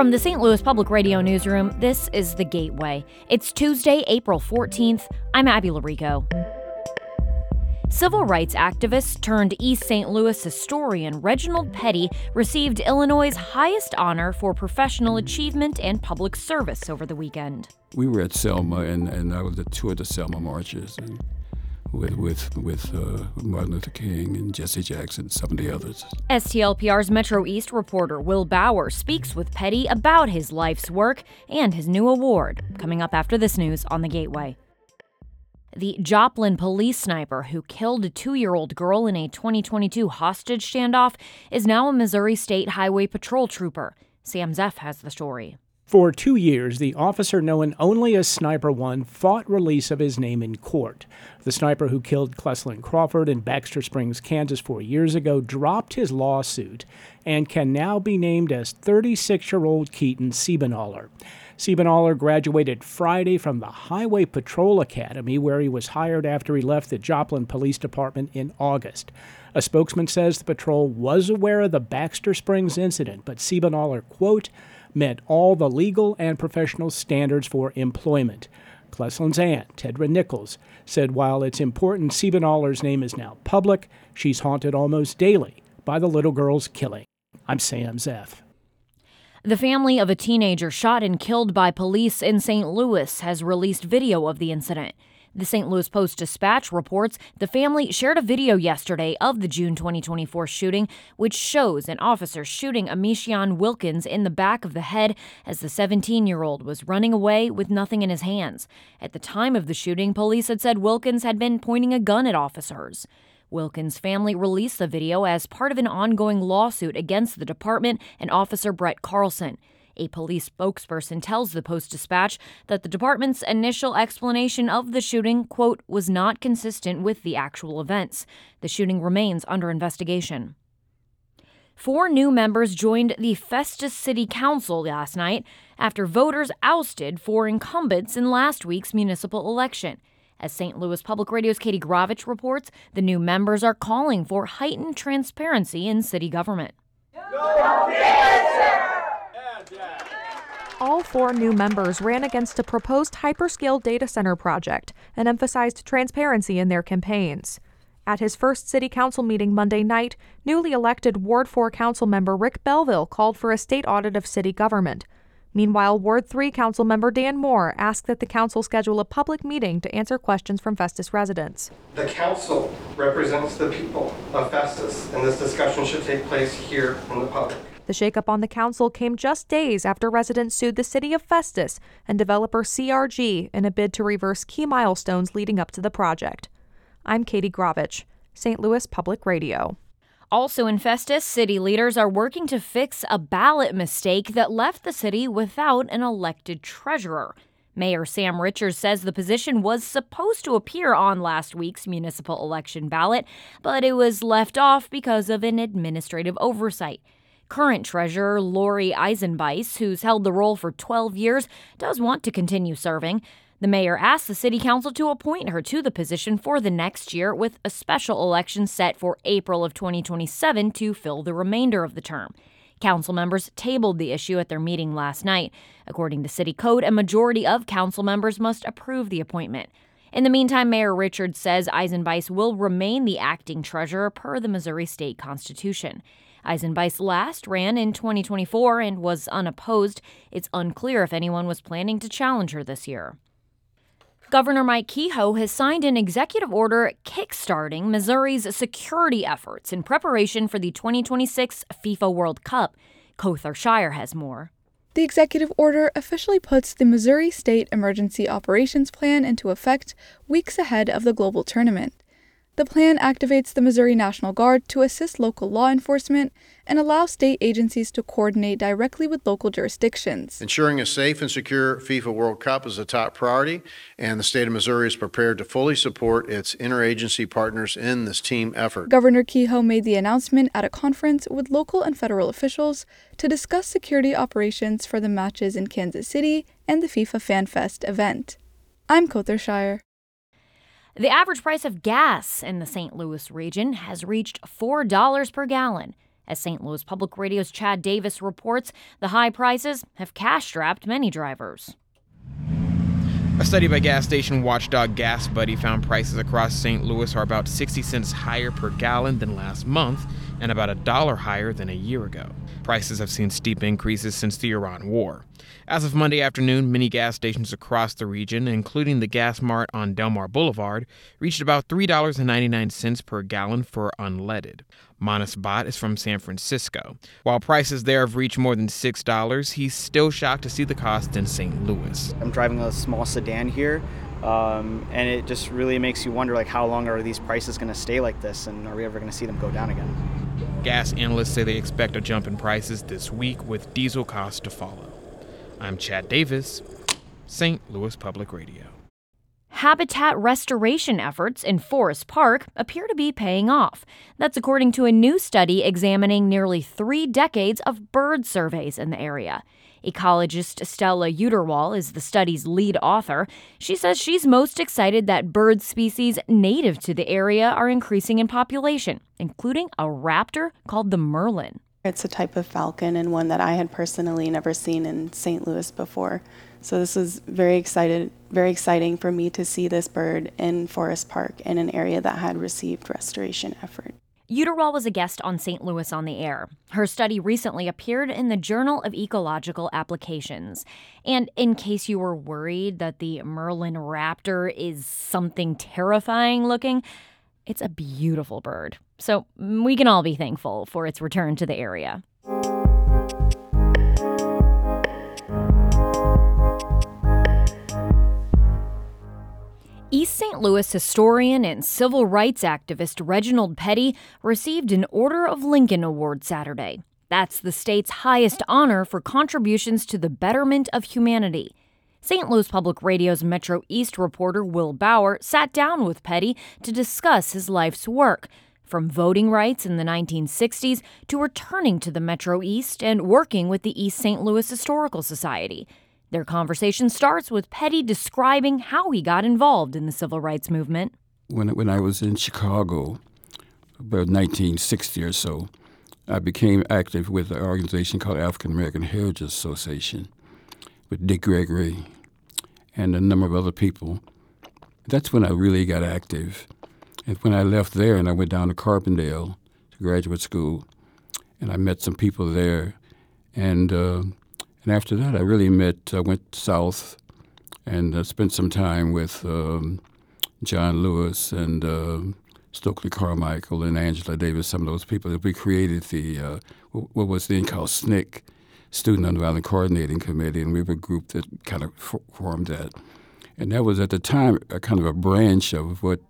From the St. Louis Public Radio newsroom, this is The Gateway. It's Tuesday, April 14th. I'm Abby Larico. Civil rights activist turned East St. Louis historian Reginald Petty received Illinois' highest honor for professional achievement and public service over the weekend. We were at Selma, and I was the tour of the Selma marches and with Martin Luther King and Jesse Jackson and some of the others. STLPR's Metro East reporter Will Bauer speaks with Petty about his life's work and his new award, coming up after this news on The Gateway. The Joplin police sniper who killed a 2-year-old girl in a 2022 hostage standoff is now a Missouri State Highway Patrol trooper. Sam Zeff has the story. For 2 years, the officer known only as Sniper One fought release of his name in court. The sniper who killed Cleslin Crawford in Baxter Springs, Kansas 4 years ago dropped his lawsuit and can now be named as 36-year-old Keaton Siebenthaler. Siebenthaler graduated Friday from the Highway Patrol Academy, where he was hired after he left the Joplin Police Department in August. A spokesman says the patrol was aware of the Baxter Springs incident, but Siebenthaler, quote, met all the legal and professional standards for employment. Cleslin's aunt, Tedra Nichols, said while it's important Siebenthaler's name is now public, she's haunted almost daily by the little girl's killing. I'm Sam Zeff. The family of a teenager shot and killed by police in St. Louis has released video of the incident. The St. Louis Post-Dispatch reports the family shared a video yesterday of the June 2024 shooting, which shows an officer shooting Amishian Wilkins in the back of the head as the 17-year-old was running away with nothing in his hands. At the time of the shooting, police had said Wilkins had been pointing a gun at officers. Wilkins' family released the video as part of an ongoing lawsuit against the department and Officer Brett Carlson. A police spokesperson tells the Post-Dispatch that the department's initial explanation of the shooting, quote, was not consistent with the actual events. The shooting remains under investigation. 4 new members joined the Festus City Council last night after voters ousted 4 incumbents in last week's municipal election. As St. Louis Public Radio's Katie Gravich reports, the new members are calling for heightened transparency in city government. All 4 new members ran against a proposed hyperscale data center project and emphasized transparency in their campaigns. At his first city council meeting Monday night, newly elected Ward 4 council member Rick Belville called for a state audit of city government. Meanwhile, Ward 3 council member Dan Moore asked that the council schedule a public meeting to answer questions from Festus residents. The council represents the people of Festus, and this discussion should take place here in the public. The shakeup on the council came just days after residents sued the city of Festus and developer CRG in a bid to reverse key milestones leading up to the project. I'm Katie Gravich, St. Louis Public Radio. Also in Festus, city leaders are working to fix a ballot mistake that left the city without an elected treasurer. Mayor Sam Richards says the position was supposed to appear on last week's municipal election ballot, but it was left off because of an administrative oversight. Current treasurer Lori Eisenbeis, who's held the role for 12 years, does want to continue serving. The mayor asked the city council to appoint her to the position for the next year, with a special election set for April of 2027 to fill the remainder of the term. Council members tabled the issue at their meeting last night. According to city code, a majority of council members must approve the appointment. In the meantime, Mayor Richards says Eisenbeis will remain the acting treasurer per the Missouri State Constitution. Eisenbeis last ran in 2024 and was unopposed. It's unclear if anyone was planning to challenge her this year. Governor Mike Kehoe has signed an executive order kickstarting Missouri's security efforts in preparation for the 2026 FIFA World Cup. Cawthor Shire has more. The executive order officially puts the Missouri State Emergency Operations Plan into effect weeks ahead of the global tournament. The plan activates the Missouri National Guard to assist local law enforcement and allow state agencies to coordinate directly with local jurisdictions. Ensuring a safe and secure FIFA World Cup is a top priority, and the state of Missouri is prepared to fully support its interagency partners in this team effort. Governor Kehoe made the announcement at a conference with local and federal officials to discuss security operations for the matches in Kansas City and the FIFA Fan Fest event. I'm Cawthor Shire. The average price of gas in the St. Louis region has reached $4 per gallon. As St. Louis Public Radio's Chad Davis reports, the high prices have cash-strapped many drivers. A study by gas station watchdog GasBuddy found prices across St. Louis are about 60 cents higher per gallon than last month and about $1 higher than a year ago. Prices have seen steep increases since the Iran war. As of Monday afternoon, many gas stations across the region, including the Gas Mart on Delmar Boulevard, reached about $3.99 per gallon for unleaded. Manas Bhatt is from San Francisco. While prices there have reached more than $6, he's still shocked to see the cost in St. Louis. I'm driving a small sedan here, and it just really makes you wonder, how long are these prices going to stay like this, and are we ever going to see them go down again? Gas analysts say they expect a jump in prices this week, with diesel costs to follow. I'm Chad Davis, St. Louis Public Radio. Habitat restoration efforts in Forest Park appear to be paying off. That's according to a new study examining nearly 3 decades of bird surveys in the area. Ecologist Stella Uterwall is the study's lead author. She says she's most excited that bird species native to the area are increasing in population, including a raptor called the merlin. It's a type of falcon and one that I had personally never seen in St. Louis before. So this is very exciting for me to see this bird in Forest Park in an area that had received restoration effort. Uterwall was a guest on St. Louis on the Air. Her study recently appeared in the Journal of Ecological Applications. And in case you were worried that the Merlin raptor is something terrifying looking, it's a beautiful bird. So we can all be thankful for its return to the area. East St. Louis historian and civil rights activist Reginald Petty received an Order of Lincoln Award Saturday. That's the state's highest honor for contributions to the betterment of humanity. St. Louis Public Radio's Metro East reporter Will Bauer sat down with Petty to discuss his life's work, from voting rights in the 1960s to returning to the Metro East and working with the East St. Louis Historical Society. Their conversation starts with Petty describing how he got involved in the civil rights movement. When I was in Chicago, about 1960 or so, I became active with an organization called African American Heritage Association with Dick Gregory and a number of other people. That's when I really got active. And when I left there and I went down to Carbondale to graduate school, and I met some people there, and after that, I went south and spent some time with John Lewis and Stokely Carmichael and Angela Davis, some of those people. We created the what was then called SNCC, Student Nonviolent Coordinating Committee, and we were a group that kind of formed that. And that was at the time a kind of a branch of what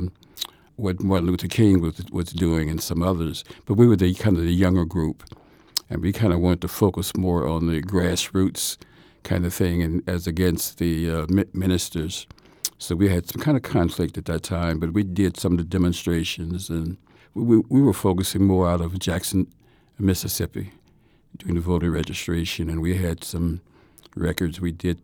Martin Luther King was doing and some others. But we were the kind of the younger group. And we kind of wanted to focus more on the grassroots kind of thing and as against the ministers. So we had some kind of conflict at that time, but we did some of the demonstrations, and we were focusing more out of Jackson, Mississippi, doing the voter registration, and we had some records. We did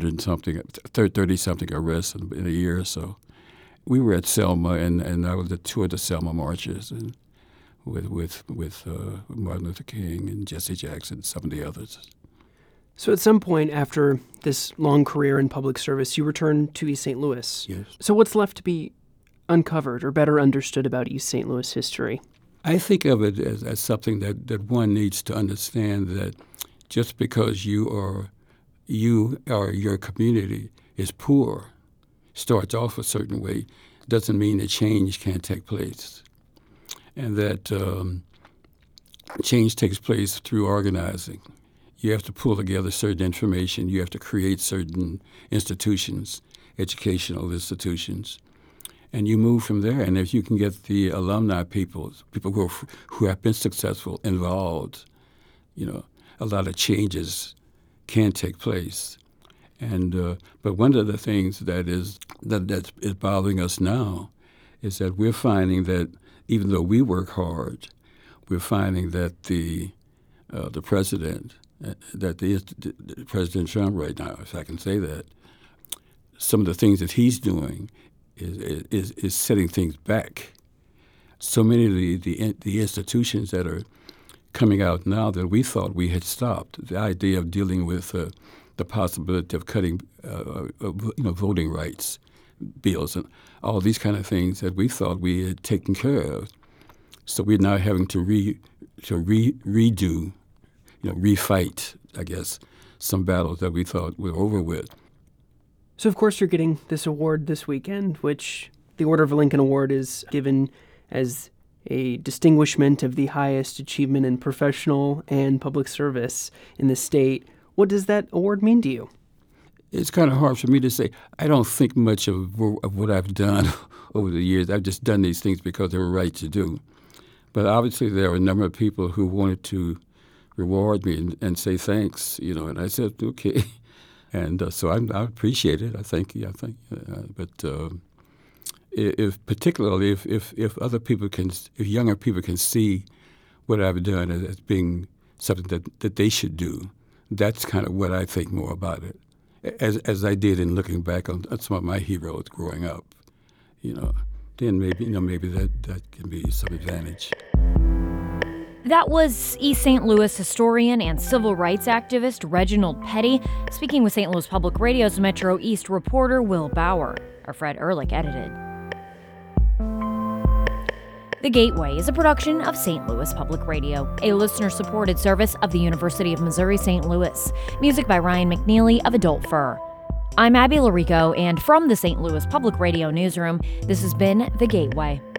30-something arrests in a year or so. We were at Selma, and I was at 2 of the Selma marches, and with Martin Luther King and Jesse Jackson and some of the others. So at some point after this long career in public service, you returned to East St. Louis. Yes. So what's left to be uncovered or better understood about East St. Louis history? I think of it as something that one needs to understand, that just because you or your community is poor, starts off a certain way, doesn't mean that change can't take place. And that change takes place through organizing. You have to pull together certain information. You have to create certain institutions, educational institutions, and you move from there. And if you can get the alumni people who have been successful involved, a lot of changes can take place. And but one of the things that's bothering us now is that we're finding that even though we work hard, we're finding that the president, President Trump right now, if I can say that, some of the things that he's doing is setting things back. So many of the institutions that are coming out now that we thought we had stopped. The idea of dealing with the possibility of cutting voting rights bills and all these kind of things that we thought we had taken care of. So we're now having to redo, refight, I guess, some battles that we thought were over with. So, of course, you're getting this award this weekend, which the Order of Lincoln Award is given as a distinguishment of the highest achievement in professional and public service in the state. What does that award mean to you? It's kind of hard for me to say. I don't think much of what I've done over the years. I've just done these things because they were right to do. But obviously there are a number of people who wanted to reward me and say thanks, and I said, okay. And so I appreciate it. But if other people if younger people can see what I've done as being something that they should do, that's kind of what I think more about it. As I did in looking back on some of my heroes growing up, then maybe that can be some advantage. That was East St. Louis historian and civil rights activist Reginald Petty speaking with St. Louis Public Radio's Metro East reporter Will Bauer. Our Fred Ehrlich edited. The Gateway is a production of St. Louis Public Radio, a listener-supported service of the University of Missouri St. Louis. Music by Ryan McNeely of Adult Fur. I'm Abby Larico, and from the St. Louis Public Radio newsroom, this has been The Gateway.